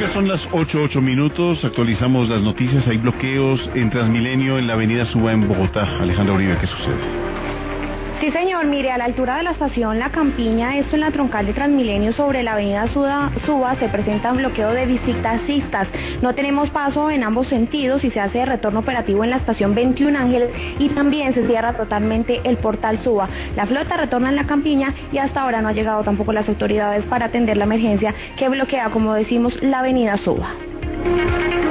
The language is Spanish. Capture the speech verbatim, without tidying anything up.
Ya son las ocho, ocho minutos, actualizamos las noticias, hay bloqueos en Transmilenio en la avenida Suba en Bogotá. Alejandra Uribe, ¿qué sucede? Sí, señor, mire, a la altura de la estación La Campiña, esto en la troncal de Transmilenio sobre la avenida Suba, Suba se presenta un bloqueo de bicicletas. No tenemos paso en ambos sentidos y se hace de retorno operativo en la estación veintiún Ángeles y también se cierra totalmente el portal Suba. La flota retorna en La Campiña y hasta ahora no han llegado tampoco las autoridades para atender la emergencia que bloquea, como decimos, la avenida Suba.